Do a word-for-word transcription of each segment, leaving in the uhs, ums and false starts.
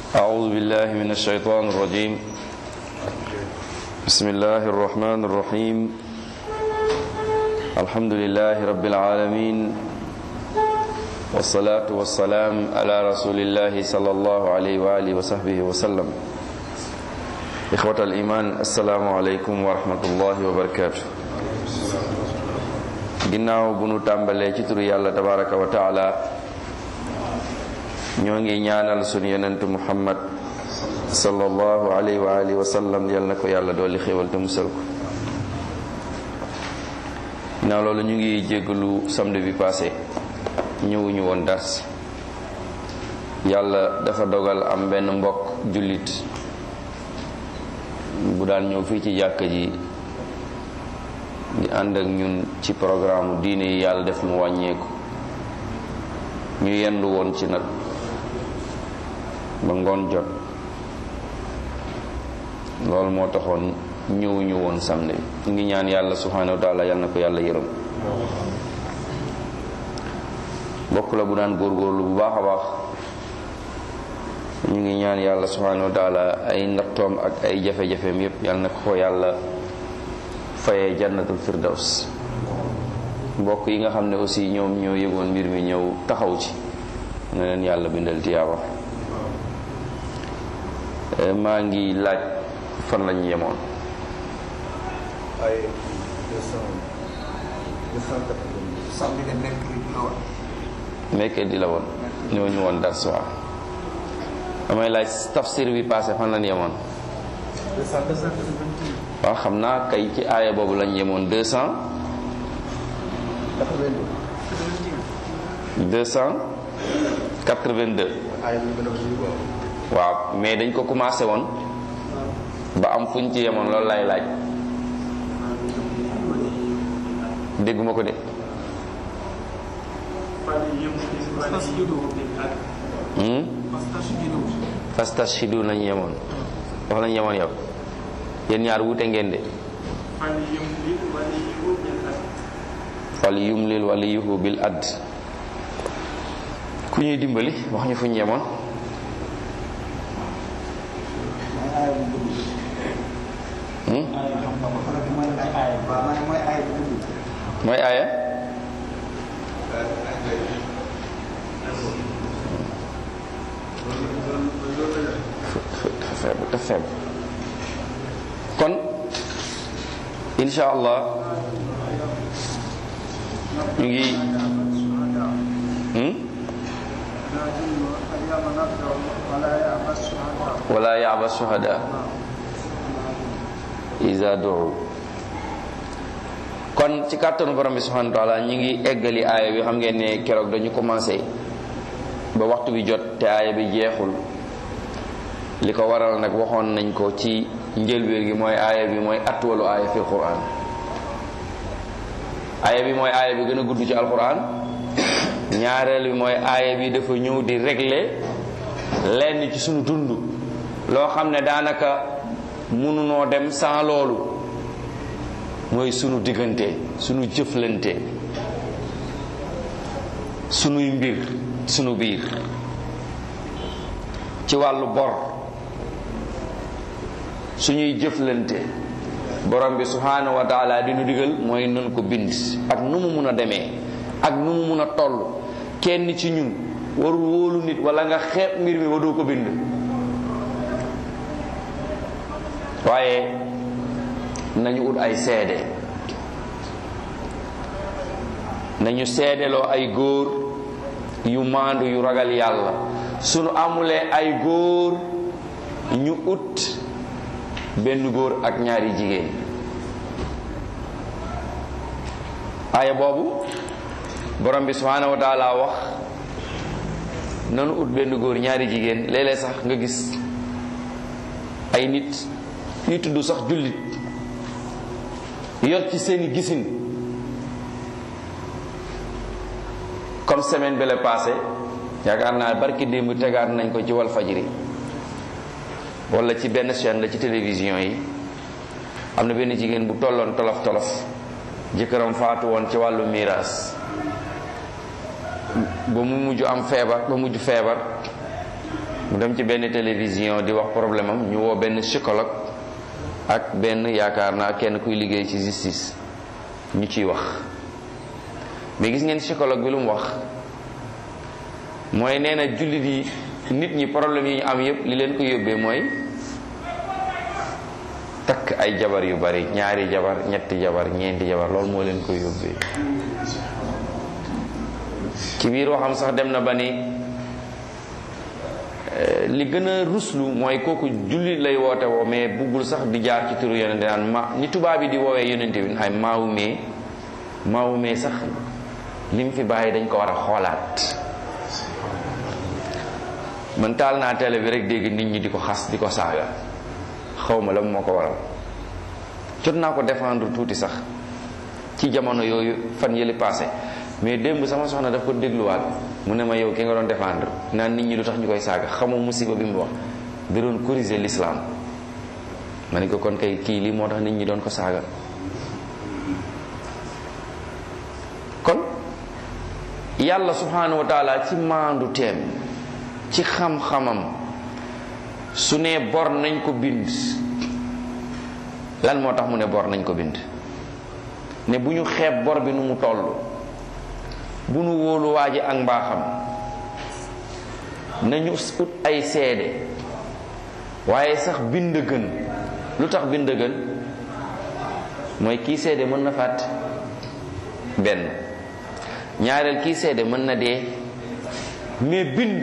أعوذ بالله من الشيطان الرجيم بسم الله الرحمن الرحيم الحمد لله رب العالمين والصلاة والسلام على رسول الله صلى الله عليه وآله وصحبه وسلم إخوة الإيمان السلام عليكم ورحمة الله وبركاته ginnaaw bu nu tàmbalee ci turu yàlla tabaraka wa taala ñoo ngi ñaanal sunu yonent muhammad sallallahu alayhi wa alihi wa sallam yal na ko yàlla dooli xéwal te musal ko ginnaaw loolu ñu ngi jéggalu samedi bi passé ñëwuñu woon dars yàlla dafa dogal am benn mbokk jullit bu daan ñëw fii ci jàkka ji di ànd ak ñun ci programme diine yi yàlla def mu wàññeeku ñu yendu woon ci nag ba ngoon jot loolu moo taxoon ñëwuñu woon samedi ñu ngi ñaan yàlla subhanahu wa taala yàlla na ko yàlla yërëm bokk la bu daan góorgóorlu bu baax a baax ñu ngi ñaan yàlla subhanahu wa taala ay nattoom ak ay jafe-jafeem yépp yàlla na ko yàlla fayee jannatul firdaws mbokk yi nga xam ne aussi ñoom ñoo yëgoon mbir mi ñëw taxaw ci na leen yàlla bindal tiyaaba maa ngi laaj fan lañu yemoon ay mekkee di la woon ñoo ñu woon dars waa damay laaj tafsir bi passé fan lañu yemoon waaw xam naa kay ci aaya boobu lañ yemoon deux cent deux cent quatre-vingt-deux waaw mais dañ ko commencé woon ba am fuñ ci yemoon loolu lay laaj dégguma ko de fastashidu lañ yemoon wax lañ yemoon yow yéen ñaar wuute ngeen de fal yumlil waliyuhu bil add ku ñuy dimbali wax ñu fu ñu yemoon mooy aaya dafa feeb kon insha allah ñu ngi wala yaaba suhada iza duu kon ci kàttanu borom bi subhanahu wa taala ñu ngi eggali aaya bi xam ngeen ne keroog dañu commencé ba waxtu bi jot te aaya bi jeexul li ko waral nag waxoon nañ ko ci njëlbéer gi mooy aaya bi mooy atwalu aaya fi alquran aaya bi mooy aaya bi gën a gudd ci alquran ñaareel bi mooy aaya bi dafa ñëw di régler lenn ci sunu dund loo xam ne daanaka mënunoo dem sans loolu mooy sunu diggante sunu jëflante sunuy mbir sunu biir ci wàllu bor suñuy jëflante borom bi subhanahu wa taala di nu digal mooy nun ko bind ak nu mu mun a demee ak nu mu mun a toll kenn ci ñun warul wóolu nit wala nga xeeb mbir mi ba doo ko bind waaye nañu ut ay seede nañu seedeloo ay góor yu maandu yu ragal yàlla sunu amulee ay góor ñu ut benn góor ak ñaari jigéen aaya boobu borom bi subhanahu wa taala wax nanu ut benn góor ñaari jigéen léeg-léeg sax nga gis ay nit yu tudd sax jullit yor ci seeni gisin comme semaine bi la passé yaakaar naa barki démb tegaat nañ ko ci wal fajri wala ci benn chaîne la ci télévision yi am na benn jigéen bu tolloon tolof tolof jëkkëram faatu woon ci wàllu miraas ba mu mujj am feebar ba mujj feebar mu dem ci benn télévision di wax problème am ñu woo benn psychologue ak benn yaakaar naa kenn kuy liggéey ci justice ñu ciy wax. mais gis ngeen psychologue bi lu mu wax mooy nee na jullit yi nit ñi problème yi ñu am yépp li leen ko yóbbee mooy takk ay jabar yu bari, ñaari jabar, ñetti jabar, ñeenti jabar, loolu moo leen ko yóbbee. ci biir waxam sax dem na ba ni li gën a ruslu mooy kooku jullit lay woote woo mais buggul sax di jaar ci turu yonente naan ma ni tubaab yi di woowee yonente bi ay maawumee maawumee sax li mu fi bàyyi dañ ko war a xoolaat. man taal naa télé bi rek dégg nit ñi di ko xas di ko saaga xawma la moo ko waral. jot naa ko défendre tuuti sax ci jamono yooyu fan yële passé mais démb sama soxna daf ko dégluwaat mu ne ma yow ki nga doon défendre naan nit ñi lu tax ñu koy saaga xamoo musiba bi mu wax da doon corriger l'islam. ma ne ko kon kay kii lii moo tax nit ñi doon ko saaga. kon yàlla subhanahu wa taala ci maandu teem ci xam-xamam su ne bor nañ ko bind lan moo tax mu ne bor nañ ko bind ne bu ñu xeeb bor bi nu mu toll, bu nu wóolu waaji ak mbaaxam, nañu ut ay seede. waaye sax bind gën. lu tax bind gën mooy kii seede mën na fàtte benn, ñaareel kii seede mën na dee. mais bind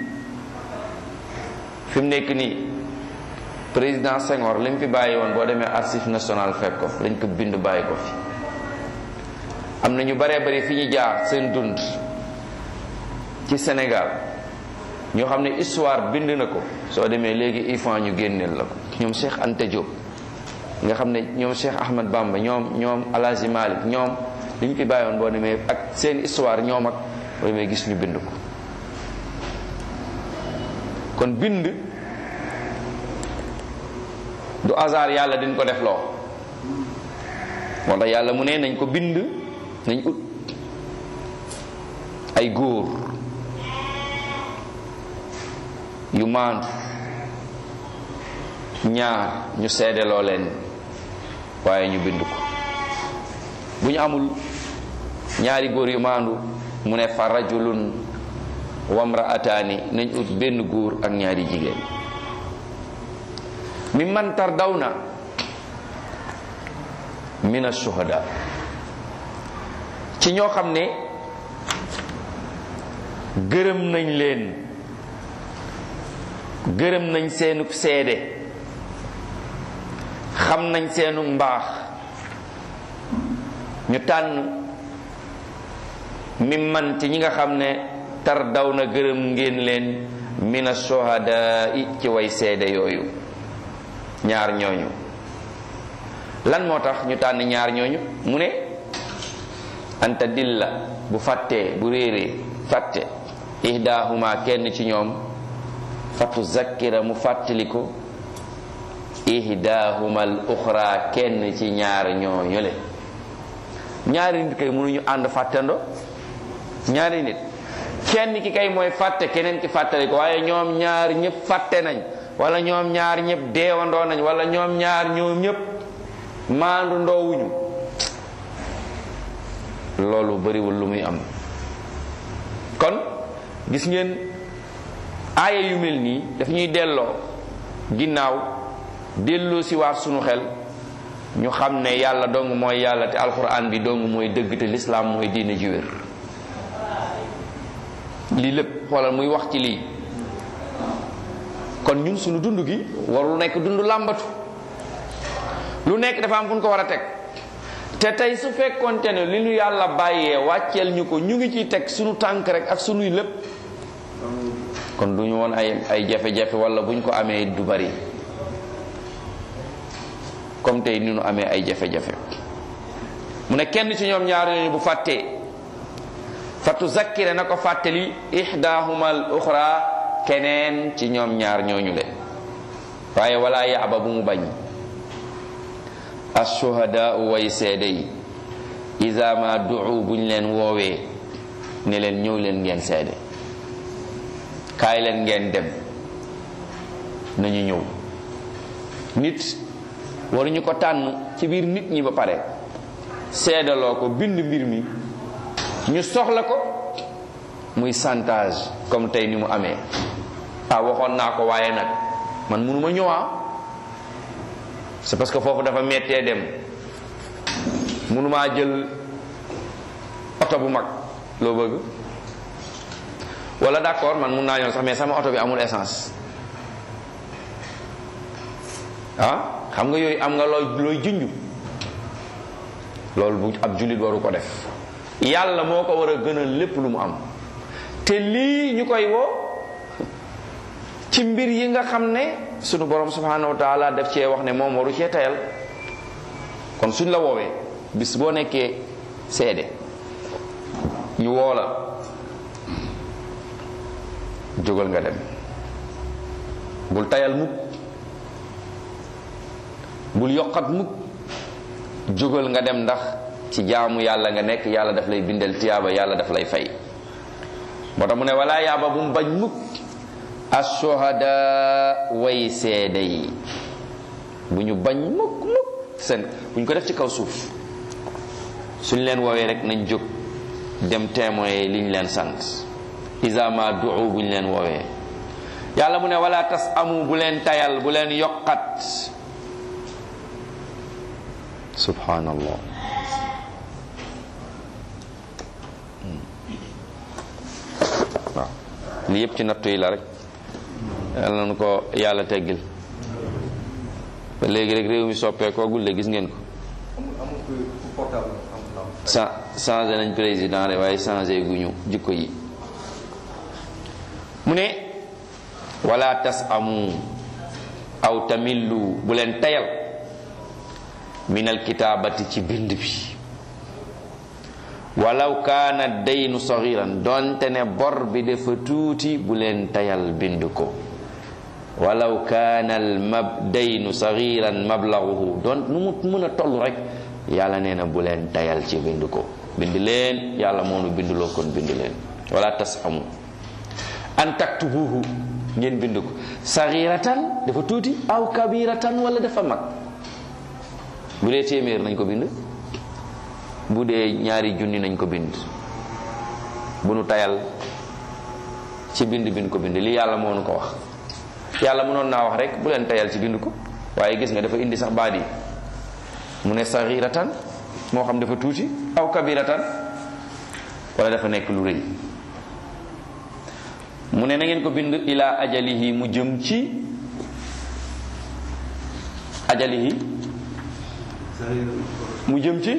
fi mu nekk nii président Senghor li mu fi bàyyi woon boo demee archive national fekk ko dañ ko bind bàyyi ko fi. am na ñu baree bari fi ñu jaar seen dund ci Sénégal ñoo xam ne histoire bind na ko, soo demee léegi il faut ñu génneel la ko. ñoom Cheikh Anta Diop nga xam ne ñoom Cheikh Ahmad Bamba ñoom ñoom El Hadji Malick ñoom li ñu fi bàyyi woon boo demee ak seen histoire ñoom ak boo demee gis ñu bind ko. kon bind du hasard yàlla dañ ko def loo moo tax yàlla mu ne nañ ko bind, nañ ut ay góor yu maandu ñaar ñu seedeloo leen waaye ñu bind ko. bu ñu amul ñaari góor yu maandu mu ne fa rajulun wamraataani nañ ut benn góor ak ñaari jigéen. mi man tardawna min ash-shuhada ci ñoo xam ne gërëm nañ leen, gërëm nañ seenu seede, xam nañ seenu mbaax, ñu tànn mi man ci ñi nga xam ne tardawna gërëm ngeen leen min ash-shuhada i ci way seede yooyu. ñaar ñooñu lan moo tax ñu tànn ñaar ñooñu mu ne anta dilla bu fàttee bu réeree fàtte ihdahuma kenn ci ñoom fatu zakkira mu fàttali ko ihdahuma al uxra kenn ci ñaar ñooñu le. ñaari nit kay mënuñu ànd fàttando, ñaari nit kenn ki kay mooy fàtte keneen ki fàttali ko, waaye ñoom ñaar ñëpp fàtte nañ wala ñoom ñaar ñëpp deewandoo nañ wala ñoom ñaar ñoom ñëpp maandu ndoowuñu. loolu bariwul lu muy am. kon gis ngeen aaya yu mel nii daf ñuy delloo ginnaaw delloo si waat sunu xel ñu xam ne yàlla dong mooy yàlla te alxuraan bi dong mooy dëgg te lislaam mooy diine ji wér. lii lépp xoolal muy wax ci lii. kon ñun suñu dund gi warul nekk dund làmbatu, lu nekk dafa am fu ñu ko war a teg. te tey su fekkonte ne li ñu yàlla bàyyee wàcceel ñu ko ñu ngi ciy teg suñu tànk rek ak suñuy lépp, kon du ñu woon ay ay jafe-jafe wala bu ñu ko amee du bari comme tey ni ñu amee ay jafe-jafe. mu ne kenn ci ñoom ñaar ñooñu bu fàttee fatu zakkire na ko fàttali ihdahuma al uxra keneen ci ñoom ñaar ñooñu le. waaye wala yaaba bu mu bañ ashuhadaa way seede yi iza ma duu buñ leen woowee ne leen ñëw leen ngeen seede, kaay leen ngeen dem nañu ñëw. nit waruñu ko tànn ci biir nit ñi ba pare seedaloo ko bind mbir mi ñu soxla ko muy chantage comme tey ni mu amee. ah waxoon naa ko waaye nag man mënuma ñëwaa c'est parce que foofu dafa mettee dem mënumaa jël oto bu mag loo bëgg wala d'accord man mun naa ñëw sax mais sama oto bi amul essence ah xam nga yooyu am nga looy looy junj loolu bu ab jullit waru ko def. yàlla moo ko war a gënal lépp lu mu am te lii ñu koy woo ci mbir yi nga xam ne sunu borom subhanahu wa taala def cee wax ne moom waru cee tayal. kon suñ la woowee bis boo nekkee seede ñu woo la jógal nga dem bul tayal mukk bul yokkat mukk jógal nga dem ndax ci jaamu yàlla nga nekk yàlla daf lay bindal tiyaaba yàlla daf lay fay. moo tax mu ne wala yaaba bu mu bañ mukk ashuhada way seede yi bu ñu bañ mukk mukk seen bu ñu ko def ci kaw suuf suñ leen woowee rek nañ jóg dem témoin li ñu leen sant isa ma duu bu ñu leen woowee. yàlla mu ne wala tas amu bu leen tayal bu leen yokkat subhanallah. waaw lii yëpp ci nattu yi la rek yàlla nañu ko yàlla teggil ba léegi rek réew mi soppeekoogul de gis ngeen ko sa changé nañ président de waaye changé guñu jikko yi. mu ne wala tas amu aw tamillu bu leen tayal minal kitaabati ci bind bi walaw kaana daynu sagiran donte ne bor bi dafa tuuti bu leen tayal bind ko walaw kaana al mab daynu sagiran mablaguhu don nu mu mën a toll rek yàlla nee na bu leen tayal ci bind ko bind leen yàlla moo nu binduloo kon bind leen. wala tas amu an taktubuhu ngeen bind ko sagiratan dafa tuuti aw kabiratan wala dafa mag bu dee téeméer nañ ko bind bu dee ñaari junni nañ ko bind bu nu tayal ci bind bind ko bind li yàlla moo nu ko wax. yàlla mënoon naa wax rek bu leen tayal ci bind ko waaye gis nga dafa indi sax baat yi mu ne sagiratan moo xam dafa tuuti aw kabiratan wala dafa nekk lu rëy. mu ne na ngeen ko bind ila ajalihi mu jëm ci ajalihi mu jëm ci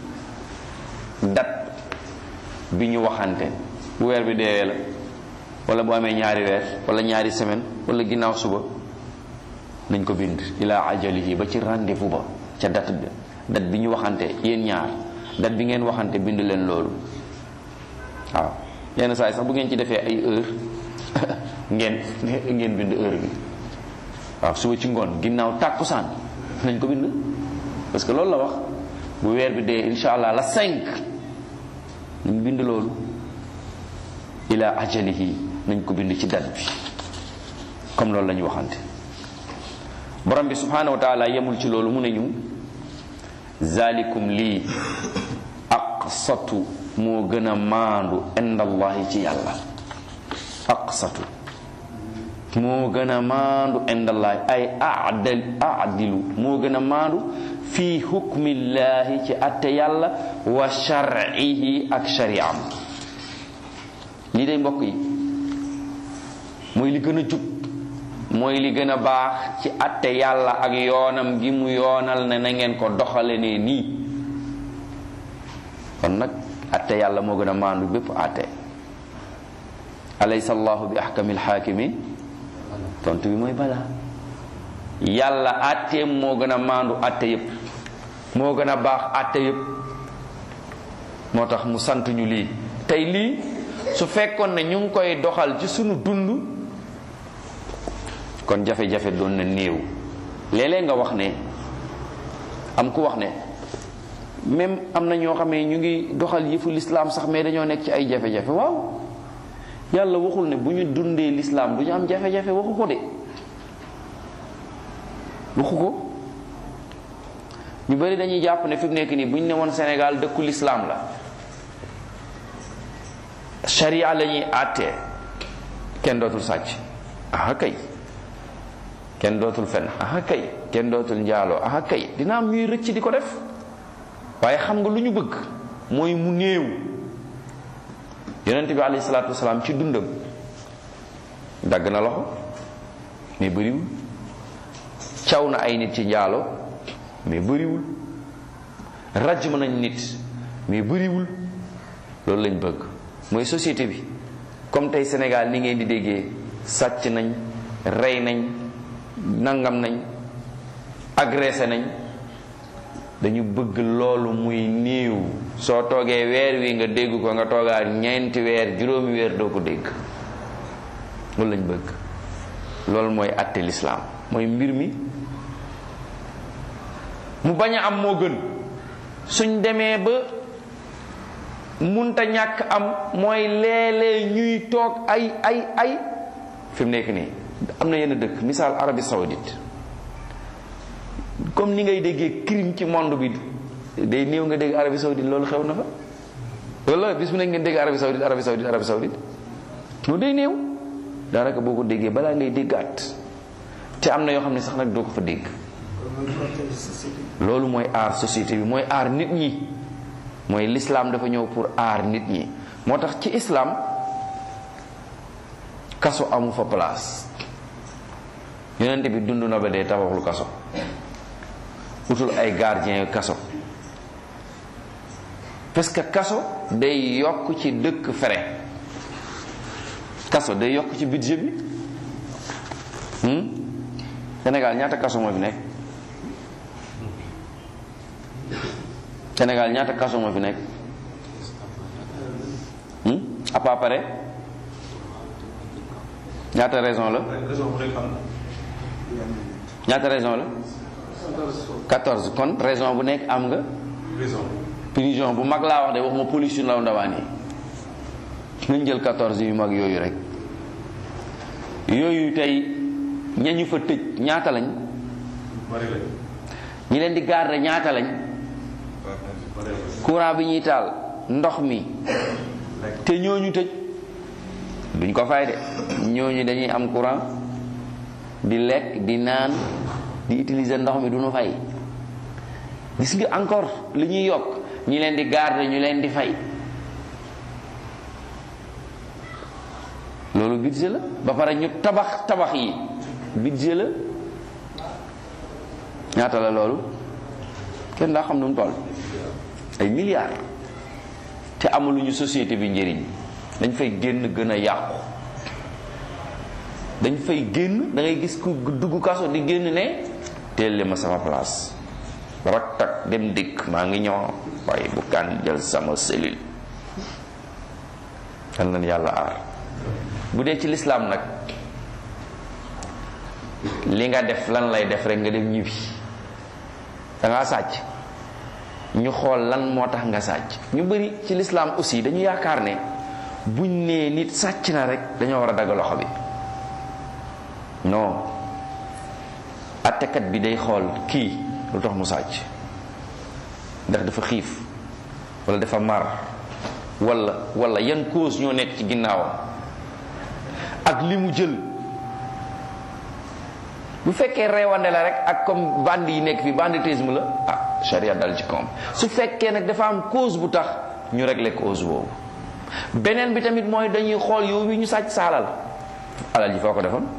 dat bi ñu waxante bu weer bi deewee la wala bu amee ñaari weer wala ñaari semaine wala ginnaaw suba nañ ko bind ila ajalihi ba ci rendez-vous ba ca dat bi dat bi ñu waxante yéen ñaar dat bi ngeen waxante bind leen loolu. waaw yenn saa yi sax bu ngeen ci defee ay heure ngeen ngeen bind heure bi waaw suba ci ngoon ginnaaw tàkkusaan nañ ko bind parce que loolu la wax bu weer bi dee insha allah la cinq nañ bind loolu ila ajalihi nañ ko bind ci date bi comme loolu la ñu waxante. borom bi subhanahu wa taala yemul ci loolu mu ne ñu zalikum lii aqsatu moo gën a maandu indallahi ci yàlla. aqsatu moo gën a maandu indallahi ay adal adilu moo gën a maandu fii hukmillahi ci atte yàlla wa shar'ihi ak shari'am. lii day mbokk yi mooy li gën a jub mooy li gën a baax ci atte yàlla ak yoonam gi mu yoonal ne na ngeen ko doxale ne nii. kon nag atte yàlla moo gën a maandu bépp atte. alaysa allahu bi ahkamil hakimin tontu bi mooy balaa. yàlla atteem moo gën a maandu atte yépp moo gën a baax atte yépp moo tax mu sant ñu lii. tey lii su fekkoon ne ñu ngi koy doxal ci sunu dund kon jafe-jafe doon na néew. léeg-léeg nga wax ne am ku wax ne même am na ñoo xam ne ñu ngi doxal yëfu lislaam sax mais dañoo nekk ci ay jafe-jafe. waaw yàlla waxul ne bu ñu dundee lislaam du ñu am jafe-jafe waxu ko de waxu ko. ñu bari dañuy jàpp ne fi mu nekk nii bu ñu ne woon Sénégal dëkku lislaam la, sharia la ñuy àttee, kenn dootul sàcc, aha kay, kenn dootul fen, aha kay, kenn dootul njaaloo, aha kay, dina am ñuy rëcc di ko def. waaye xam nga lu ñu bëgg mooy mu néew. yonent bi alayhi salaatu wasalaam ci dundam dagg na loxo mais bëriwul, caw na ay nit ci njaaloo mais bëriwul, rajm nañ nit mais bëriwul. loolu lañ bëgg mooy société bi comme tey Sénégal ni ngeen di déggee sàcc nañ, rey nañ, nangam nañ, agressé nañ, dañu bëgg loolu muy néew. soo toogee weer wi nga dégg ko, nga toogaat ñeenti weer juróomi weer doo ko dégg. loolu lañ bëgg. loolu mooy àtte lislaam, mooy mbir mi mu bañ a am moo gën. suñ demee ba munta ñàkk am, mooy léeg-léeg ñuy toog ay ay ay fi mu nekk nii am na yenn dëkk, misaal Arabie Saoudite, comme ni ngay déggee crime ci monde bi day néew nga dégg Arabie Saoudite loolu xew na fa. loolu la bis bu nekk ngeen dégg Arabie Saoudite Arabie Saoudite Arabie Saoudite loolu day néew. daanaka boo ko déggee balaa ngay déggaat, te am na yoo xam ne sax nag doo ko fa dégg. loolu mooy aar société bi, mooy aar nit ñi, mooy l'islam dafa ñëw pour aar nit ñi. moo tax ci islam kaso amu fa place. yonent bi dund na ba dee tabaxul kaso, utul ay gardien kaso, parce que kaso day yokk ci dëkk frais. kaso day yokk ci budget bi. Sénégal ñaata kaso moo fi nekk? Sénégal ñaata kaso moo fi nekk? à peu près ñaata raison la? ñaata raison la? quatorze. kon raison bu nekk am nga prison bu mag laa wax de, waxuma police yu ndaw ndawaan yi. nañ jël quatorze yu mag yooyu rek. yooyu tey ñañu fa tëj ñaata lañ? ñi leen di garder ñaata lañ? courant bi ñuy taal, ndox mi, te ñooñu tëj duñ ko fay de. ñooñu dañuy am courant, di lekk, di naan, di utiliser ndox mi duñu fay. gis nga encore li ñuy yokk, ñi leen di garder ñu leen di fay. loolu budget la. ba pare ñu tabax tabax yi budget la. ñaata la loolu? kenn daa xam nu mu toll. ay milliards. te amaluñu société bi njëriñ. dañ fay génn gën a yàqu. dañ fay génn, da ngay gis ku dugg kaso di génn ne teel ma sama place, rak tak dem dikk, maa ngi ñëw, waaye bu kan jël sama cellule. yal na yàlla aar. bu dee ci lislaam nag, li nga def lan lay def rek nga dem ñibbi. da ngaa sàcc, ñu xool lan moo tax nga sàcc. ñu bari ci lislaam aussi dañu yaakaar ne buñ nee nit sàcc na rek dañoo war a dagg loxo bi. non, attekat bi day xool kii lu tax mu sàcc, ndax dafa xiif wala dafa mar, wala wala yan cause ñoo nekk ci ginnaawam ak li mu jël. bu fekkee reewande la rek ak comme bandi yi nekk fi banditisme la, ah charia dal ci koom. su fekkee nag dafa am cause bu tax ñu régler cause boobu. beneen bi tamit mooy dañuy xool yow bi ñu sàcc sa alal, alal ji foo ko defoon.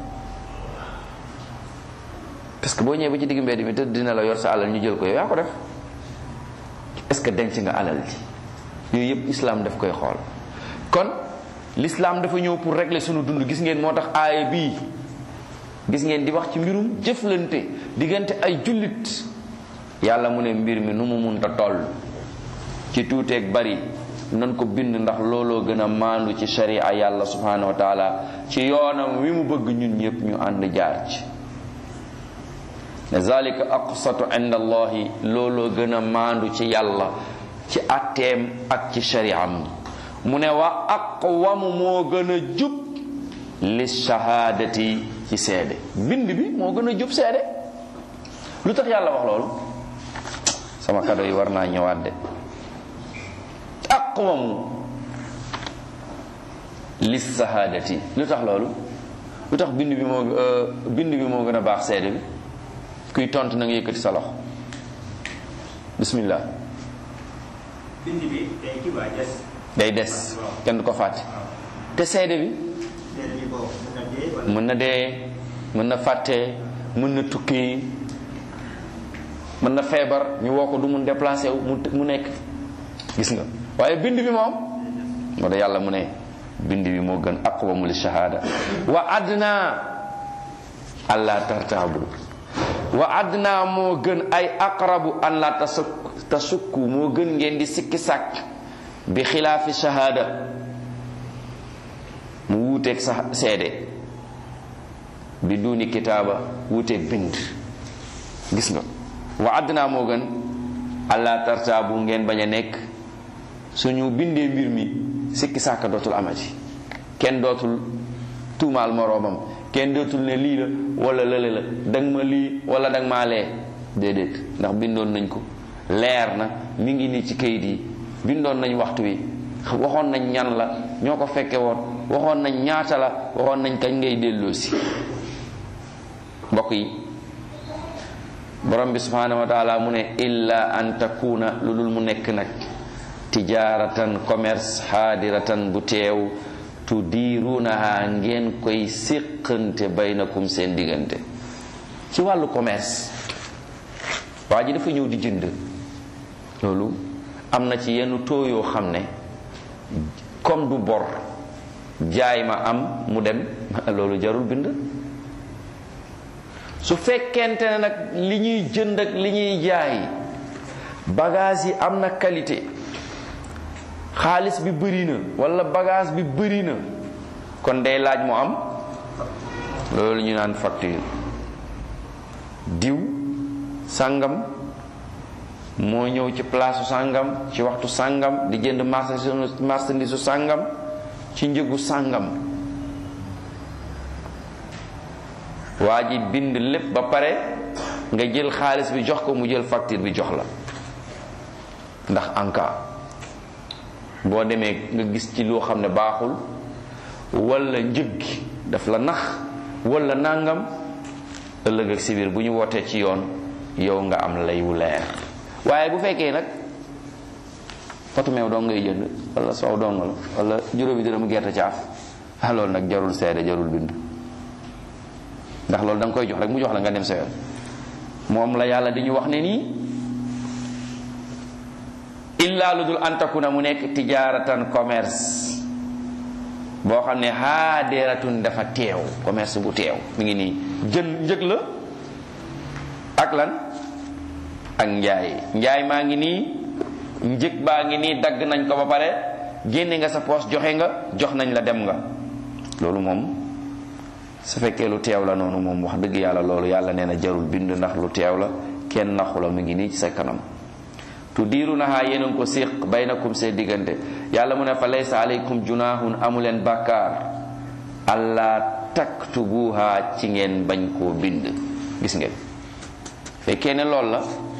parce que boo ñëwee ba ci digg mbedd mi te dina la yor sa alal ñu jël ko yow yaa ko def. est-ce que denc nga alal ji? yooyu yëpp islam daf koy xool. kon l'islam dafa ñëw pour régler sunu dund. gis ngeen moo tax aaya bii gis ngeen di wax ci mbirum jëflante diggante ay jullit. yàlla mu ne mbir mi nu mu munta toll ci tuuteeg bari nan ko bind, ndax looloo gën a maandu ci sharia yàlla subhanahu wa taala ci yoonam wi mu bëgg ñun ñëpp ñu ànd jaar ci. zalika aqsatu inda allahi, looloo gën a maandu ci yàlla ci atteem ak ci shari'am. mu ne wa aqwamu moo gën a jub li shahaadati ci seede. bind bi moo gën a jub seede. lu tax yàlla wax loolu? sama kado yi war naa ñëwaat de. aqwamu lis sahadati, lu tax loolu? lu tax bind bi moo bind bi moo gën a baax seede bi? kuy tontu na nga yëkkati sa loxo bismillah. bind bi day kii waa des. day des kenn du ko fàtte. te seede bi mën na dee mën na fàtte mën na tukki mën na feebar ñu woo ko du mun déplacé wu mu nekk gis nga. waaye bind bi moom moo da yàlla mu ne bind bi moo gën aqwamu li shahada wa adna alla tartabu wa adna moo gën ay aqrabu an la tasuk tasukku moo gën ngeen di sikki sàkk bi xilaafi shahada mu wuuteeg sa seede bi duni kitaaba wuuteeg bind gis nga. wa adna moo gën alla tartabu ngeen bañ a nekk suñu bindee mbir mi sikki sàkk dootul amati kenn dootul tuumaal moroomam kenn dootul ne lii la wala lële la danga ma lii wala danga maa lee déedéet ndax bindoon nañ ko leer na mi ngi nii ci kayit yi bindoon nañ waxtu wi waxoon nañ ñan la ñoo ko fekke woon waxoon nañ ñaata la waxoon nañ kañ ngay delloosi. mbokk yi borom bi subhanahu wa taala mu ne illa an takuna lu dul mu nekk nag tijaaratan commerce xaadiratan bu teew tudiirunaha ngeen koy séqante baynakum seen diggante. ci wàllu commerce waa ji dafa ñëw di jënd loolu am na ci yenn taux yoo xam ne comme du bor jaay ma am mu dem loolu jarul bind. su fekkente ne nag li ñuy jënd ak li ñuy jaay bagage yi am na qualité xaalis bi bëri na walla bagage bi bëri na kon day laaj mu am loolu ñu naan facture. diw sàngam moo ñëw ci place sàngam ci waxtu sàngam di jënd marchandise su sàngam ci njëgu sàngam waa ji bind lépp ba pare nga jël xaalis bi jox ko mu jël facture bi jox la ndax en cas boo demee nga gis ci loo xam ne baaxul walla njëg gi daf la nax walla nàngam ëllëg ak si biir bu ñu wootee ci yoon yow nga am lay wu leer. waaye bu fekkee nag potu meew dong ngay jënd walla soow dong la walla juróomi dërëmu gerte caaf ah loolu nag jarul seede jarul bind ndax loolu da nga koy jox rek mu jox la nga dem sa yoon. moom la yàlla di ñu wax ne nii illaa lu dul antakuna mu nekk tijaaratan commerce boo xam ne haadiratun dafa teew commerce bu teew mi ngi nii jën njëg la ak lan ak njaay njaay maa ngi nii njëg baa ngi nii dagg nañ ko ba pare génne nga sa poos joxe nga jox nañ la dem nga. loolu moom su fekkee lu teew la noonu moom wax dëgg yàlla loolu yàlla nee na jarul bind ndax lu teew la kenn naxu la mi ngi nii ci sa kanam. tudiirunahaa yéen a ngi ko séq baynakum seen diggante yàlla mu ne fa laysa aleykum junaahun amuleen bàkkaar allaa taktubuha ci ngeen bañ koo bind. gis ngeen fekkee ne loolu la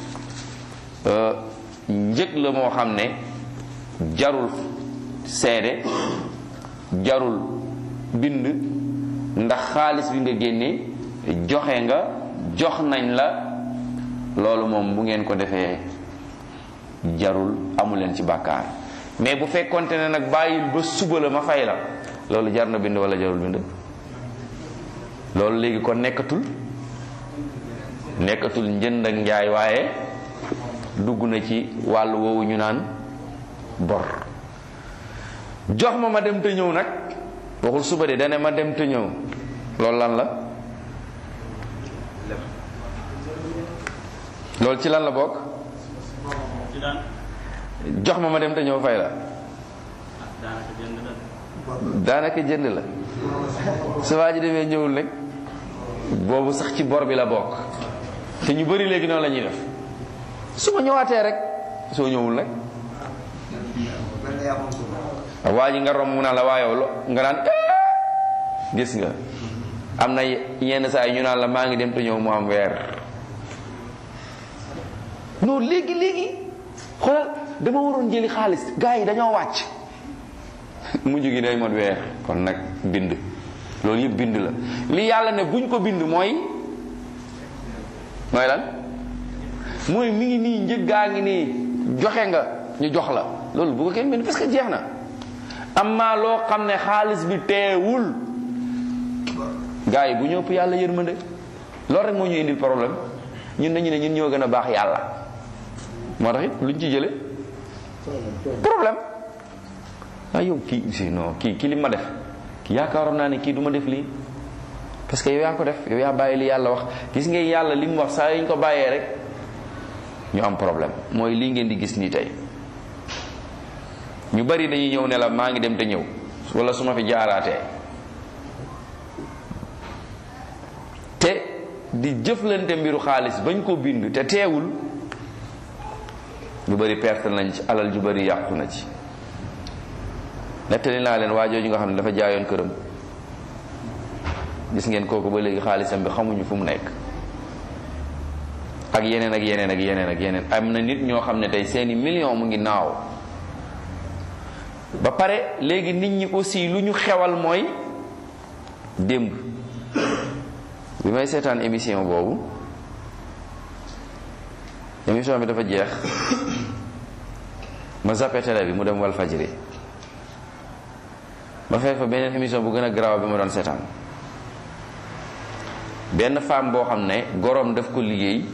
njëg la moo xam ne jarul seede jarul bind ndax xaalis bi nga génne joxe nga jox nañ la loolu moom bu ngeen ko defee jarul amuleen ci bàkkaar. mais bu fekkonte ne nag bàyyil ba suba la ma fay la loolu jar na bind wala jarul bind. loolu léegi kon nekkatul nekkatul njënd ak njaay waaye dugg na ci wàllu woowu ñu naan bor. jox ma ma dem te ñëw nag waxul suba de dane ma dem te ñëw loolu lan la loolu ci lan la bokk. jox ma ma dem te ñëw fay la daanaka jënd la su waa ji demee ñëwul nag boobu sax ci bor bi la bokk te ñu bari léegi noonu la ñuy def su ma ñëwaatee rek soo ñëwul nag waa ji nga romb mu naan la waayow lo nga naan gis nga am na yenn saa yi ñu naan la maa ngi dem te ñëw mu am weer non léegi léegi xoolal dama waroon jëli xaalis gars yi dañoo wàcc mujj gi day mot weer kon nag bind loolu yëpp bind la li yàlla ne buñ ko bind mooy mooy lan mooy mi ngi nii njëg gaa ngi nii joxe nga ñu jox la loolu bu ko kenn bind parce que jeex na amma loo xam ne xaalis bi teewul gars yi bu ñëpp yàlla yërmande loolu rek moo ñu indil problème ñun dañu ne ñun ñoo gën a baax yàlla moo tax it luñ ci jële problème ah yow kii si non kii kii li ma def kii yaakaaroon naa ne kii du ma def lii parce que yow yaa ko def yow yaa bàyyi li yàlla wax gis nga yàlla li mu wax saa yi ñu ko bàyyee rek ñu am problème mooy lii ngeen di gis nii tey ñu bari dañuy ñëw ne la maa ngi dem te ñëw wala su ma fi jaaraatee te di jëflante mbiru xaalis bañ ko bind te teewul ñu bari perte nañ ci alal ju bari yàqu na ci nettali naa leen waa jooju nga xam ne dafa jaayoon këram gis ngeen kooku ba léegi xaalisam bi xamuñu fu mu nekk ak yeneen ak yeneen ak yeneen ak yeneen am na nit ñoo xam ne tey seeni million mu ngi naaw ba pare léegi nit ñi aussi lu ñu xewal mooy démb bi may seetaan émission boobu émission bi dafa jeex ma zappé télé bi mu dem wal fajri ma fekk fa beneen émission bu gën a garaaw bi ma doon seetaan benn femme boo xam ne goroom daf ko liggéey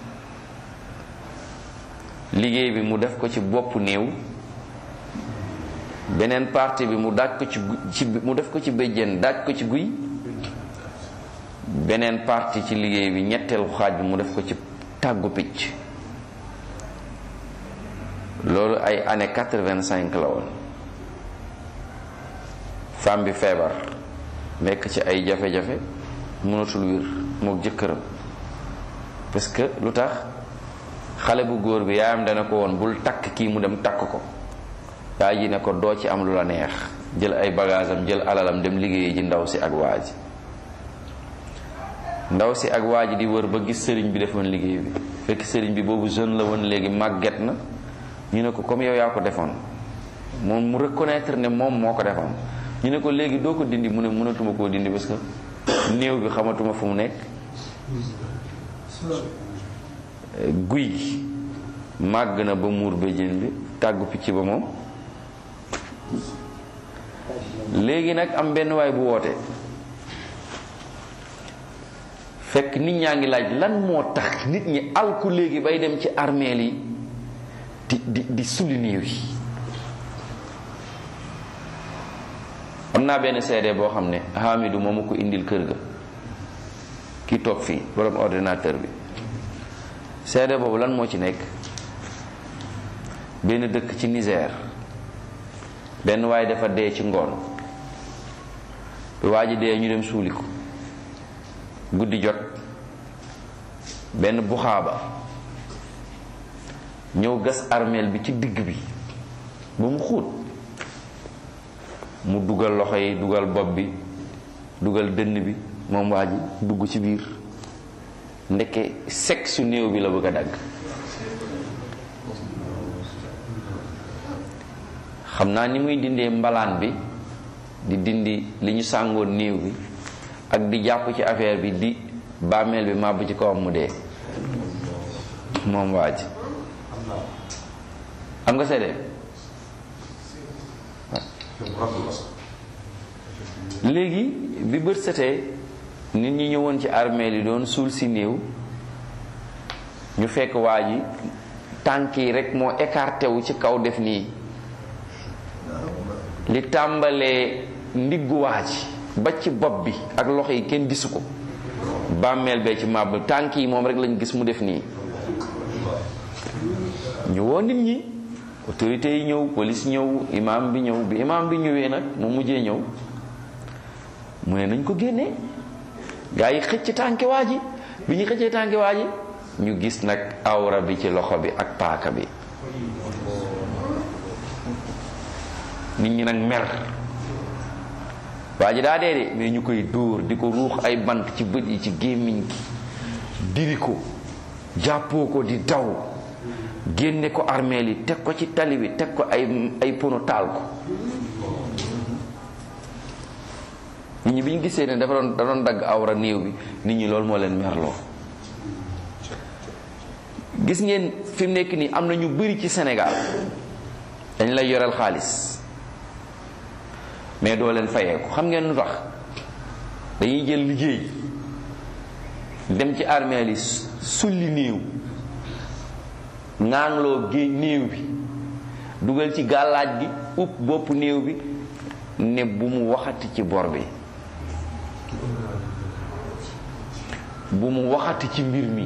liggéey bi mu def ko ci bopp néew beneen partie bi mu daaj ko ci ci mu def ko ci béjjén daaj ko ci guy beneen partie ci liggéey bi ñetteelu xaaj bi mu def ko ci tàggu picc loolu ay année quatre-vingt-cinq la woon femme bi feebar nekk ci ay jafe-jafe mënatul wér mook jëkkëram parce que lu tax xale bu góor bi yaayam dana ko woon bul takk kii mu dem takk ko yaay ji ne ko doo ci am lu la neex jël ay bagaasam jël alalam dem liggéeyi ji ndaw si ak waa ji ndaw si ak waa ji di wër ba gis sëriñ bi defoon liggéey bi fekk sëriñ bi boobu jeune la woon léegi màgget na ñu ne ko comme yow yaa ko defoon moom mu reconnaître ne moom moo ko defoon ñu ne ko léegi doo ko dindi mu ne mënatuma koo dindi parce que néew bi xamatuma fu mu nekk guy gi màgg na ba muur béjjén bi tàggu picc ba moom léegi nag am benn waay bu woote fekk nit ñaa ngi laaj lan moo tax nit ñi alku léegi bay dem ci armeel yi di di di suli néew yi am naa benn seede boo xam ne Hamidou moo ma ko indil kër ga ki toog fii borom ordinateur bi seede boobu lan moo ci nekk benn dëkk ci Niger benn waaye dafa dee ci ngoon bi waa ji dee ñu dem suuli ko guddi jot benn buxaaba ñëw gas armeel bi ci digg bi ba mu xóot mu dugal loxo yi dugal bopp bi dugal dënn bi moom waa ji dugg ci biir ndekke sek su néew bi la bëgg a dagg xam naa ni muy dindee mbalaan bi di dindi li ñu sàngoon néew bi ak di jàpp ci affaire bi di bàmmeel bi màbb ci kawam mu dee moom waa ji am nga seede léegi bi bët setee nit ñi ñëwoon ci armeel yi doon suul si néew ñu fekk waa ji tànk yi rek moo écarté wu ci kaw def nii li tàmbalee ndiggu waa ji ba ci bopp bi ak loxo yi kenn gisu ko bàmmeel bee ci màbb tànk yi moom rek lañ gis mu def nii ñu woo nit ñi autorité yi ñëw police ñëw imam bi ñëw bi imam bi ñëwee nag mu mujjee ñëw mu ne nañ ko génnee gaa yi xëcc tànki waa ji bi ñu xëccee tànki waa ji ñu gis nag awra bi ci loxo bi ak paaka bi nit ñi nag mer waa ji daa dee de mais ñu koy dóor di ko ruux ay bant ci bët yi ci gémmiñ gi diri ko jàppoo ko di daw génne ko armeel yi teg ko ci tali bi teg ko ay ay pono taal ko. nit ñi bi ñu gisee ne dafa doon da doon dagg awra néew bi nit ñi loolu moo leen merloo. gis ngeen fi mu nekk nii am na ñu bari ci Sénégal dañ lay yoreel xaalis mais doo leen fayee ko xam ngeen lu tax dañuy jël liggéey dem ci armeel yi sulli néew ŋaangloo géej néew bi dugal ci gàllaaj gi upp bopp néew bi ne bu mu waxati ci bor bi, bu mu waxati ci mbir mi.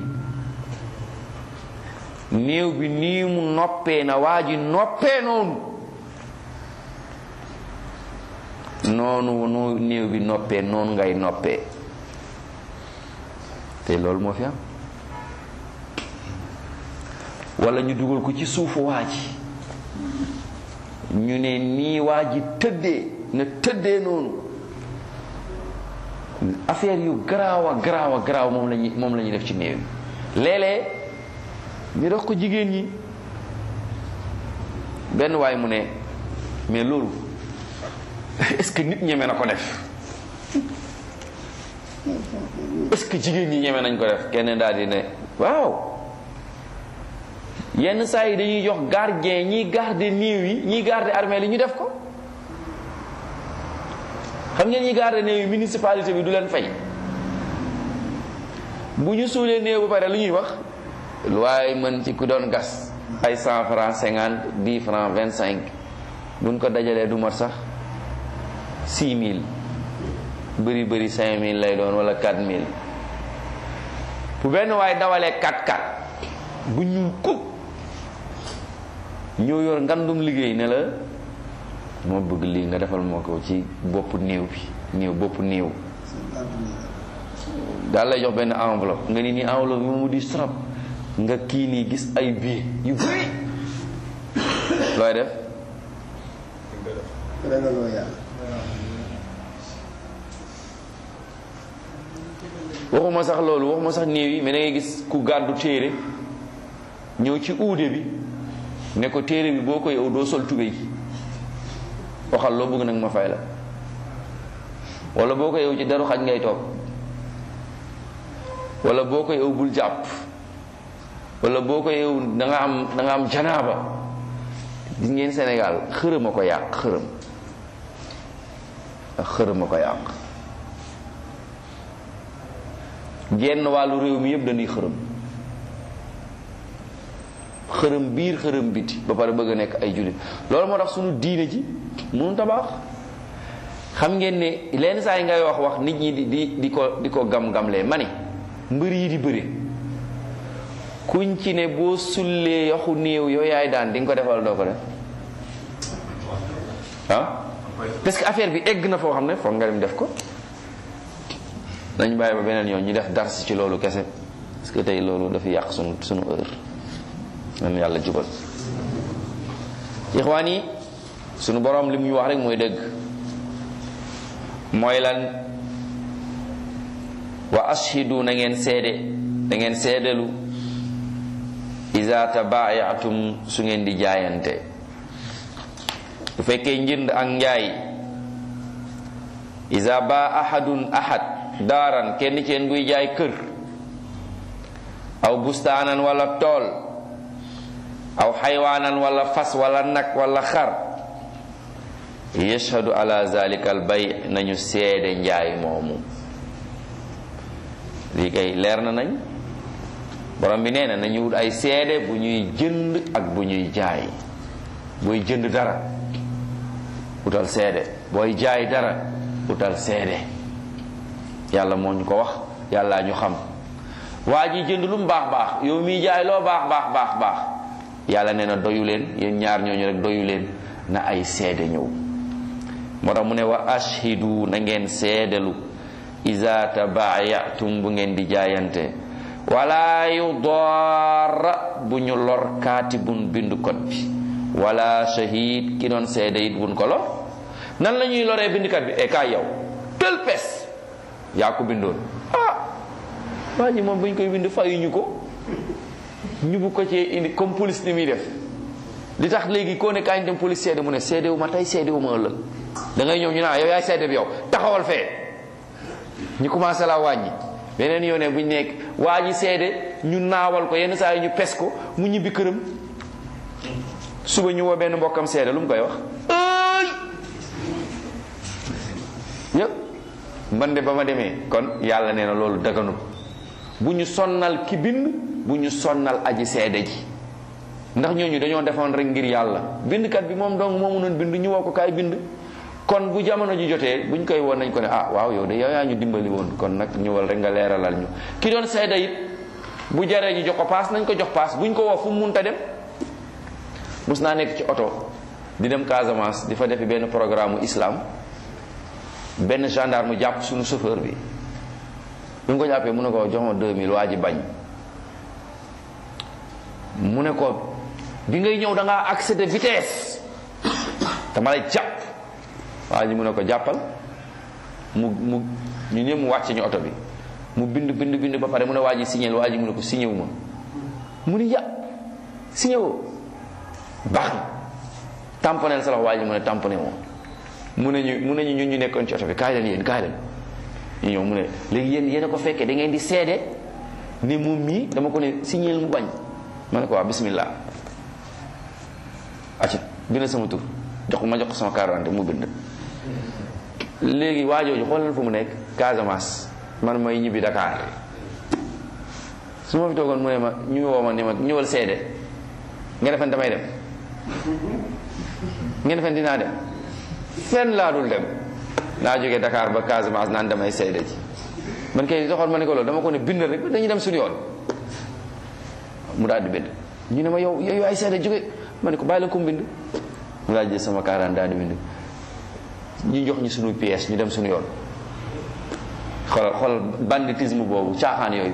néew bi nii mu noppee na waa ji noppee noonu noonu noo néew bi noppee noonu ngay noppee. te loolu moo fi am. walla ñu dugal ko ci suufu waa ji ñu ne nii waa ji tëddee na tëddee noonu. affaire yu garaaw a garaaw a garaaw moom lañu moom la ñuy def ci néew bi. léeg-léeg ñu dox ko jigéen ñi benn waay mu ne mais loolu est-ce que nit ñeme na ko def est-ce que jigéen ñi ñeme nañ ko def. kenn daal di ne waaw yenn saa yi dañuy jox gardien ñiy garder néew yi ñiy garder armée li ñu def ko. xam ngeen ñi garder néew yi municipalité bi du leen fay bu ñu suulee néew ba pare lu ñuy wax lu waaye mën ci ku doon gas ay cent francs cinquante dix francs vingt cinq buñ ko dajalee du mat sax six mille bëri bëri cinq mille lay doon wala quatre mille. bu benn waaye dawalee quatre quatre bu ñuul kuk ñoo yor ngandum liggéey ne la moo bëgg lii nga defal moo ko ci boppu néew bi néew boppu néew daal lay jox benn enveloppe nga ni nii enveloppe bi mu di strap nga kii nii gis ay bii yu bëri looy def waxuma sax loolu waxuma sax néew yi mais da ngay gis ku gàddu téere ñëw ci uude bi ne ko téere bi boo ko yow doo sol tubéy waxal loo bëgg nag ma fay la wala boo ko yow ci deru xaj ngay toog wala boo ko yow bul jàpp wala boo ko yow da nga am da nga am janaaba. gis ngeen Sénégal xërëm a ko yàq xërëm ak xërëm a ko yàq genn wàllu réew mi yëpp dañuy xërëm xërëm biir xërëm biti ba pare bëgg a nekk ay jullit. loolu moo tax suñu diine ji mënu tabax. xam ngeen ne lenn saa yi ngay wax wax nit ñi di di di ko di ko gam-gamlee ma ni mbër yi di bëri kuñ ci ne boo sullee yaxu néew yow yaay daan di nga ko defal doo ko def ah parce que affaire bi egg na foo xam ne foog nga dem def ko. nañ bàyyi ba beneen yoon ñu def dars ci loolu kese parce que tey loolu dafa yàq sunu sunu heure man yàlla jubal. ixwaan yi sunu borom li mu ñu wax rek mooy dëgg mooy lan wa ashhidu na ngeen seede na ngeen seedelu iza tabayatum su ngeen di jaayante. bu fekkee njënd ak njaay iza ba ahadun ahad daaran kenn ci yéen buy jaay kër aw bustaanan wala tool aw xaywaanan wala fas wala nag wala xar yashhadu ala zalika al bay nañu seede njaay moomu. lii kay leer na nañ borom bi nee na nañu wut ay seede bu ñuy jënd ak bu ñuy jaay. booy jënd dara utal seede booy jaay dara utal seede. yàlla moo ñu ko wax yàlla ñu xam. waa ji jënd lu mu baax baax yow miy jaay loo baax baax baax baax yàlla nee na doyu leen yéen ñaar ñooñu rek doyu leen na ay seede ñëw. moo tax mu ne wa ashhidu na ngeen seedelu iza tabayatum bu ngeen di jaayante wala yudarra bu ñu lor kaatibun bindu kot bi wala shahid ki doon seede it buñ ko lor. nan la ñuy loree bindkat bi e kaay yow tel pes yaa ko bindoon ah waa ji moom bu ñu koy bind fayuñu ko ñu bu ko ci indi comme police ni muy def li tax léegi koo ne kañ dem police seede mu ne seede wu ma tey seede wu ma ëllëg da ngay ñëw ñu naan yow yaay seede bi yow taxawal fee ñu commencé la wàññi beneen yoone bu ñu nekk waa ji seede ñu naawal ko yenn saa yi ñu pes ko mu ñibbi këram suba ñu woo benn mbokkam seede lu mu koy wax ay yëpp man de ba ma demee kon yàlla nee na loolu daganut bu ñu sonnal ki bind bu ñu sonnal aji seede ji ndax ñooñu dañoo defoon rek ngir yàlla bindkat bi moom dong moo mënoon bind ñu woo ko kaay bind kon bu jamono ji jotee buñ koy woon nañ ko ne ah waaw yow de yow yaa ñu dimbali woon kon nag ñëwal rek nga leeralal ñu ki doon seede it bu jaree ñu jox ko paas nañ ko jox paas buñ ko woo fu mu munta dem mus naa nekk ci oto di dem Casamance di fa defi benn programme islam benn gendarme mu jàpp suñu chauffeur bi bu ñu ko jàppee mu ne ko jox ma deux mille waa ji bañ mu ne ko bi ngay ñëw da ngaa accès de vitesse dama lay jàpp waa ji mu ne ko jàppal mu mu ñu ñëpp mu wàcc ñu oto bi mu bind bind bind ba pare mu ne waa ji signé waa ji mu ne ko signé wu ma mu ni ya signé woo baax na tamponeel sa loxo waa ji mu ne tamponé moo mu ne ñu mu ne ñu ñun ñu nekkoon ci oto bi kaay leen yéen kaay leen ñu ñëw mu ne léegi yéen yéen a ko fekkee da ngeen di seede ne moom mii dama ko ne signé mu bañ ma ne ko waa bismillah acca bind sama tur jox ma jox ko sama carte mu bind léegi waajooju xoolal fu mu nekk Casamance man may ñibbi Dakar su ma fi toogoon mu ne ma ñu woo ma ne ma ñëwal seede nga defen damay dem nga defen dinaa dem fenn laa dul dem naa jógee Dakar ba Casamance naan damay seede ji man kay doxoon ma ne ko loolu dama ko ne bind rek dañuy dem suñu yoon mu daal di bind ñu ne ma yow yow ay seede jóge ma ne ko bàyyi la ko bind mu daal di jël sama quarante daal di bind ñu jox ñu suñu pièce ñu dem suñu yoon xoolal xoolal banditisme boobu caaxaan yooyu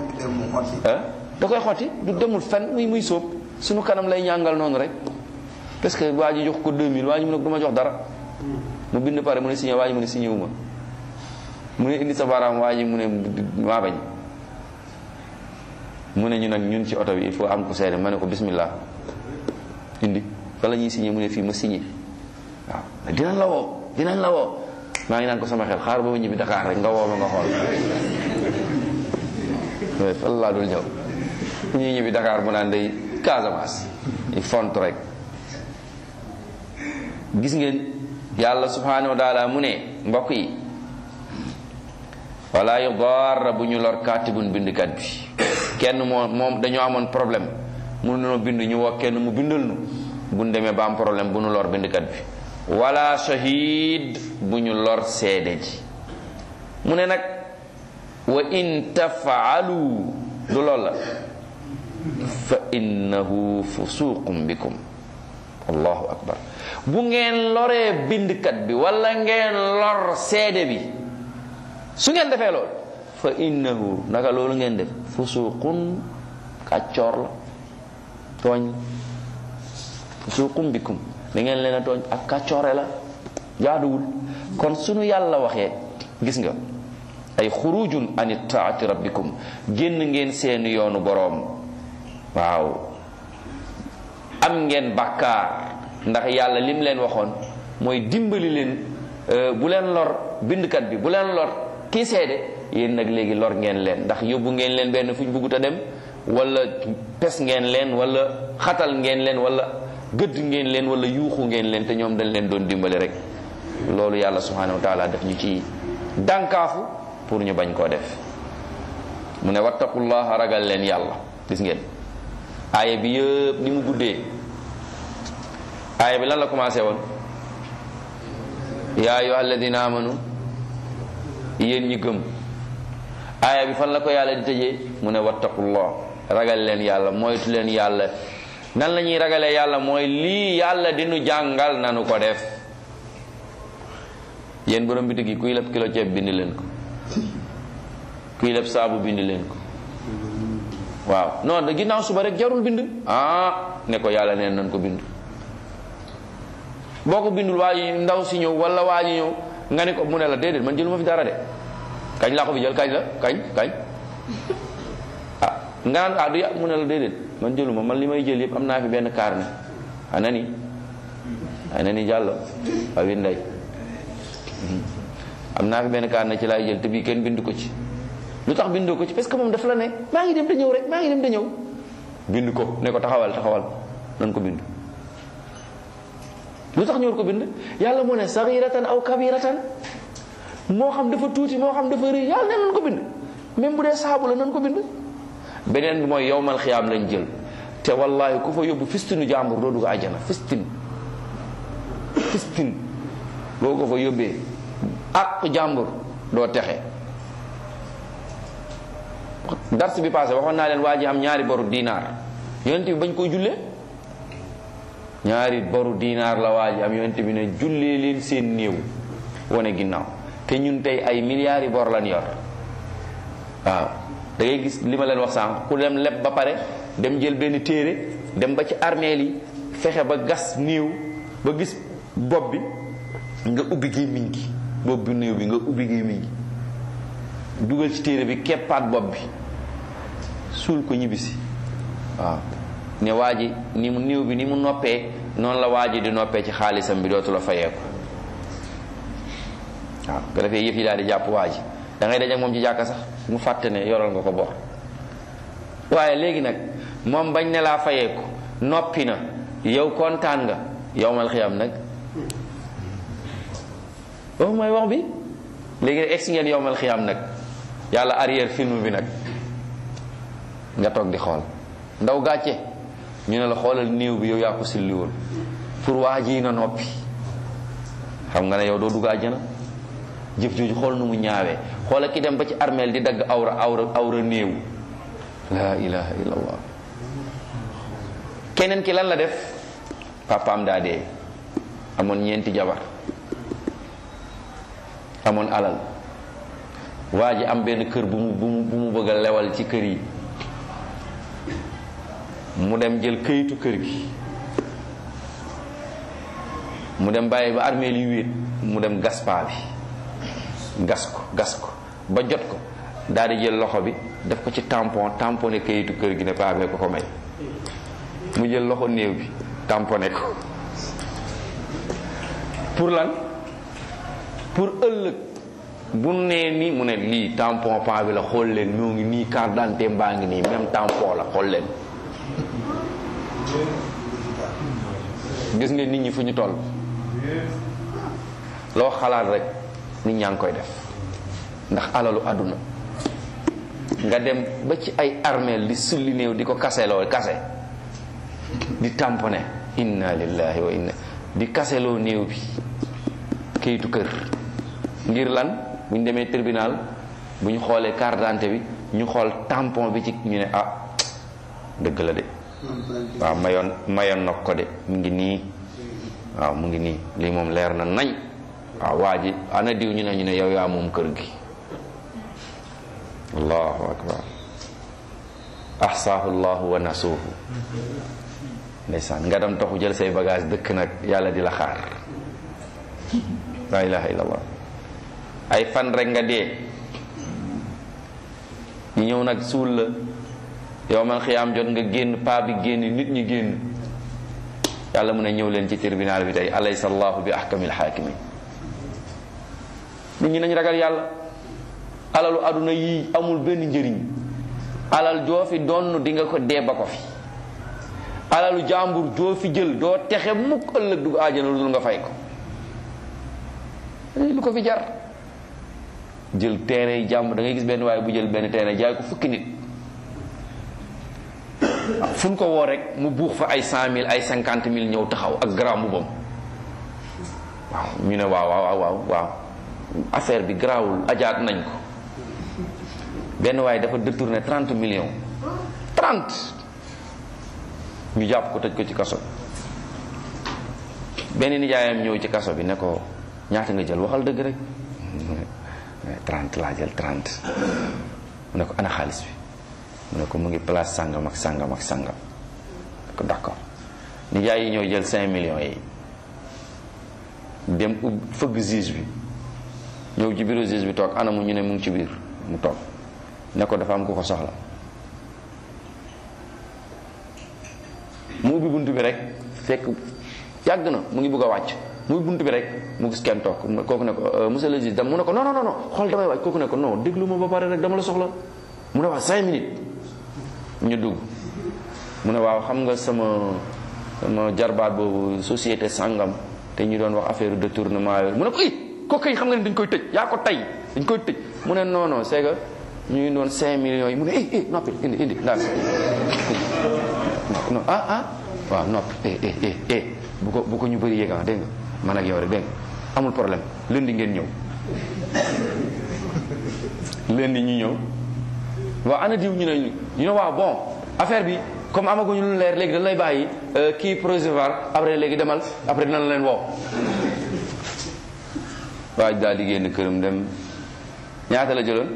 da koy xotti du demul fen muy muy sóob suñu kanam lay ñàngal noonu rek parce que waa ji jox ko deux mille waa ji mu ne ko du ma jox dara mu bind pare mu ne signé waa ji mu ne signé wu ma mu ne indi sa baaraam waa ji mu ne maa bañ mu ne ñu nag ñun ci oto bi il faut am ko seede ma ne ko bismillah indi fa la ñuy signé mu ne fii ma signé waaw dinañ la woo dinañ la woo maa ngi naan ko sama xel xaar ba ma ñibbi Dakar rek nga woo ma nga xool waaye fan laa dul ñëw ñuy ñibbi Dakar mu naan day Casamance il font rek gis ngeen yàlla subhanahu wa taala mu ne mbokk yi wala yudarra bu ñu lor kaatibun bindkat bi kenn moo moom dañoo amoon problème mënuñoo bind ñu woo kenn mu bindal nu bu ñu demee ba am problème bu ñu lor bindkat bi wala shahid bu ñu lor seede ji mu ne nag wa in tafaalu du lool la fa innahu fusuqum bikum allahu akbar bu ngeen loree bindkat bi wala ngeen lor seede bi su ngeen defee lool fa innahu naka loolu ngeen def fusuqun kàccoor la tooñ fusuqum bikum da ngeen leen a tooñ ak kàccoore la jaaduwul kon sunu yàlla waxee gis nga ay xurujun an taati rabbikum génn ngeen seen yoonu boroom waaw am ngeen bàkkaar ndax yàlla lim leen waxoon mooy dimbali leen bu leen lor bindkat bi bu leen lor kii seede yéen nag léegi lor ngeen leen ndax yóbbu ngeen leen benn fu ñu bëggut a dem wala pes ngeen leen wala xatal ngeen leen wala gëdd ngeen leen wala yuuxu ngeen leen te ñoom dañ leen doon dimbali rek loolu yàlla subhanahu wa taala daf ñu ci dànkaafu pour ñu bañ koo def mu ne wattaqullaha ragal leen yàlla gis ngeen aaya bi yëpp ni mu guddee aaya bi lan la commencé woon yaa ayyuha alladina amanu yéen ñi gëm aaya bi fan la ko yàlla di tëjee mu ne wattaqullah ragal leen yàlla moytu leen yàlla nan la ñuy ragalee yàlla mooy lii yàlla dinu jàngal nanu ko def yéen borom bitig yi kuy leb kilo ceeb bind leen ko kuy leb saabu bind leen ko waaw non da ginnaaw suba rek jarul bind ah ne ko yàlla neen nan ko bind boo ko bindul waa ji ndaw si ñëw wala waa ji ñëw nga ne ko mu ne la déedéet man jëluma fi dara de kañ laa ko fi jël kañ la kañ kañ ah nga naan ah du yàqu mu ne la déedéet man jëluma man li may jël yëpp am naa fi benn carnet ana ni ana ni jàllo awi nday am naa fi benn carnet ci laay jël te bii kenn bindu ko ci. lu tax bindoo ko ci parce que moom dafa la ne maa ngi dem da ñëw rek maa ngi dem da ñëw bind ko ne ko taxawal taxawal nan ko bind. lu tax ñëw ko bind yàlla moo ne saghiratan aw kabiratan moo xam dafa tuuti moo xam dafa rëy yàlla ne nan ko bind même bu dee saabu la nan ko bind. beneen bi mooy yowmal xiyaam lañ jël te wallahi ku fa yóbbu fistinu jàmbur doo dugg àjjana fistin fistin boo ko fa yóbbee ak jàmbur doo texe. dars bi passé waxoon naa leen waa ji am ñaari boru dinaar yonent bi bañ koy jullee ñaari boru dinaar la waa ji am yonent bi ne jullee leen seen néew wane ginnaaw te ñun tey ay milliards yi bor lan yor waaw da ngay gis li ma leen wax sànq ku dem leb ba pare dem jël benn téere dem ba ci armeel yi fexe ba gas néew ba gis bopp bi nga ubbi gémmiñ gi bopp bi néew bi nga ubbi gémmiñ gi dugal ci téere bi keppaat bopp bi suul ko ñibbisi waaw ne waa ji ni mu néew bi ni mu noppee noonu la waa ji di noppee ci xaalisam bi dootu la fayee ko waaw ko defee yëf yi daal di jàpp waa ji da ngay daje ak moom ci jàkka sax mu fàtte ne yoral nga ko bor waaye léegi nag moom bañ ne laa fayee ko noppi na yow kontaan nga yowmal xiyam nag boobu mooy wax bi léegi nag egsi ngeen yowmal xiyam nag yàlla arrière film bi nag nga toog di xool ndaw gàcce ñu ne la xoolal néew bi yow yaa ko silli woon pour waa ji na noppi xam nga ne yow doo dugg àjjana jëf jooju xool nu mu ñaawee xoola ki dem ba ci armeel di dagg awra awra awra néew laa ilaha illallah keneen ki lan la def papaam daa dee amoon ñeenti jabar amoon alal waa ji am benn kër bu mu bu mu bu mu bëgg a lewal ci kër yi mu dem jël këyitu kër gi mu dem bàyyi ba armeel yi wéet mu dem gas paa bi gas ko gas ko ba jot ko daal di jël loxo bi def ko ci tampon tamponné këyitu kër gi ne paa bee ko ko may mu jël loxo néew bi tamponné ko pour lan pour ëllëg bu nee ni mu ne lii tampon paa bi la xool leen ñoo ngi nii carte d'identité baa ngi nii même tampon la xool leen gis nga nit ñi fu ñu toll loo xalaat rek nit ñaa ngi koy def ndax alalu àdduna nga dem ba ci ay armeel di sulli néew di ko kaseloo kase di tamponné inna lillahi wa inna di kaseloo néew bi kayitu kër ngir lan bu ñu demee tribunal bu ñu xoolee carte d'identité bi ñu xool tampon bi ci ñu ne ah dëgg la de waaw mayoon mayoon na ko de mu ngi nii waaw mu ngi nii lii moom leer na nañ waaw waa ji ana diw ñu ne ñu ne yow yaa moom kër gi allahu akbar ahsaahu llahu wa nasuuhu ndeysaan nga dem toxu jël say bagage dëkk nag yàlla di la xaar la ilaha illallah ay fan rek nga dee ñu ñëw nag suul la yow man xiyaam jot nga génn paa bi génn nit ñi génn yàlla mun a ñëw leen ci tribunal bi tey alaysa allahu bi ahkamil hakimin nit ñi nañ ragal yàlla alalu aduna yi amul benn njëriñ alal joo fi donn di nga ko dee ba ko fi alalu jàmbur joo fi jël doo texe mukk ëllëg dugg àjjana lu dul nga fay ko lu ko fi jar jël terrain yi jàmbur da ngay gis benn waaye bu jël benn terrain jaay ko fukki nit fu ñu ko woo rek mu buux fa ay cent mille ay cinquante mille ñëw taxaw ak grand mbubbam waaw ñu ne waaw waaw waaw waaw affaire bi garaawul ajaat nañ ko benn waaye dafa détourné trente millions trente ñu jàpp ko tëj ko ci kaso benn nijaayam ñëw ci kaso bi ne ko ñaata nga jël waxal dëgg rek trente laa jël trente mu ne ko ana xaalis bi mu ne ko mu ngi place sàngam ak sàngam ak sàngam ko d'accord nijaay yi ñëw jël cinq millions yi dem ub fëgg juge bi ñëw ci bureau juge bi toog anamu ñu ne mu ngi ci biir mu toog ne ko dafa am ku ko soxla mu ubbi buntu bi rek fekk yàgg na mu ngi bëgg a wàcc mu ubbi buntu bi rek mu gis kenn toog kooku ne ko monsieur le juge dam mu ne ko non non non xool damay wàcc kooku ne ko non déglu ma ba pare rek dama la soxla mu ne waa cinq minutes ñu dugg mu ne waaw xam nga sama sama jarbaat boobu société sangam te ñu doon wax affaire détournement yooyu mu ne ko i kooku kay xam nga ne dañ koy tëj yaa ko tey dañ koy tëj mu ne non non c'est que ñu ngi doon cinq millions yi mu ne eh eh noppi indi indi ndax non ah ah waaw noppi eh eh eh eh bu ko bu ko ñu bëri yéega dégg nga man ak yow rek dégg nga amul problème lundi ngeen ñëw lundi ñu ñëw waaw ana diw ñu ne ñu ne waaw bon affaire bi comme amaguñu lu leer léegi dañ lay bàyyi kii provisoire après léegi demal après dina la leen woo waa ji daal di génn këram dem ñaata la jëloon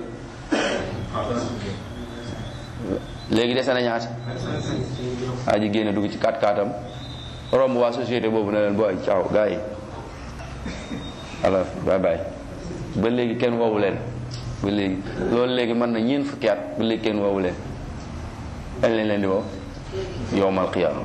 léegi dese na ñaata waa ji génn dugg ci kat katam romb waa société boobu ne leen booy ciao gars yi alors bye bye ba léegi kenn woowu leen ba léegi loolu léegi mën na ñeent fukki at ba léegi kenn woowu leen kan lañ leen di woo yowmal qiyaama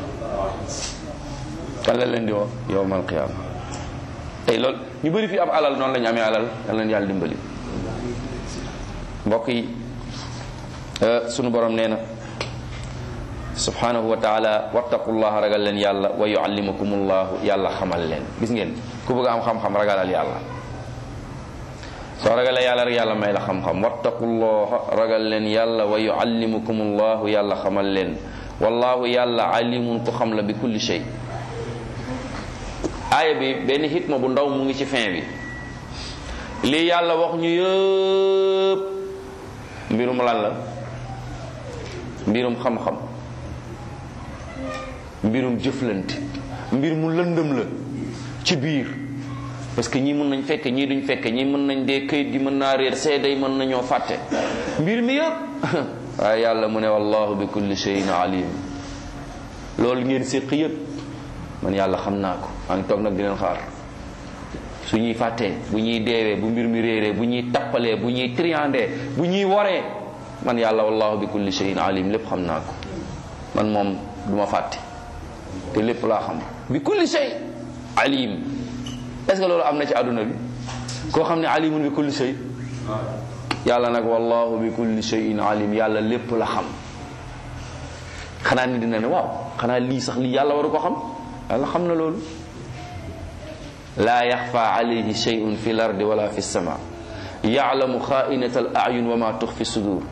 kan lañ leen di woo yowmal qiyaama tey loolu ñu bëri fi am alal noonu lañu amee alal yal leen yàlla dimbali mbokk yi sunu borom nee na subhanahu wa taala wattaqullaha ragal leen yàlla wa yuallimukumullahu yàlla xamal leen gis ngeen ku bëgg am xam-xam ragalal yàlla soo ragalee yàlla rek yàlla may la xam-xam wattaqullaha ragal leen yàlla wa yuallimukumullahu yàlla xamal leen wallahu yàlla alimun ku xam la bi kulli shay aaya bi benn xitma bu ndaw mu ngi ci fin bi lii yàlla wax ñu yëpp mbirum lan la mbirum xam-xam mbirum jëflante mbir mu lëndëm la ci biir parce que ñii mën nañ fekk ñii duñ fekk ñii mën nañ dee këyit gi mën naa réer seede yi mën nañoo fàtte mbir mi yëpp waaye yàlla mu ne wallahu bi kulli shay'in alim loolu ngeen séq yëpp man yàlla xam naa ko maa ngi toog nag di leen xaar su ñuy fàttee bu ñuy deewee bu mbir mi réeree bu ñuy tappalee bu ñuy triandee bu ñuy waree man yàlla wallahu bi kulli shay'in alim lépp xam naa ko man moom duma fàtte te lépp laa xam bi kulli shay alim est-ce que loolu am na ci àdduna bi koo xam ne alimun bi kulli shay yàlla nag wallahu bi kulli shay'in alim yàlla lépp la xam xanaa ni dina ne waaw xanaa lii sax lii yàlla waru ko xam yàlla xam na loolu laa yaxfa alayhi shay'un fi l ardi wala fi sama ya'lamu xaa'inata al a'yun wa ma tuxfi sudur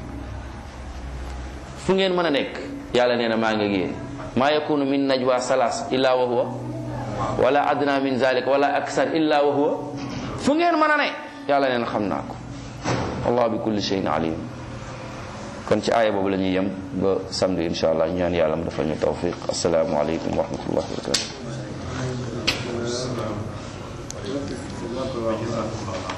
fu ngeen mën a nekk yàlla nee na maa ngi génn maa yakunu min najwa salas illa wa huwa wala adna min zalik wala aksar illa wa huwa fu ngeen mën a ne yàlla nee na xam naa ko allah bi kulli shay'in alim kon ci aaya boobu la ñuy yem ba samedi insha allah ñaan yàlla mu defal ñu tawfiq assalaamu aleykum wa rahmatullahi wa barakatuh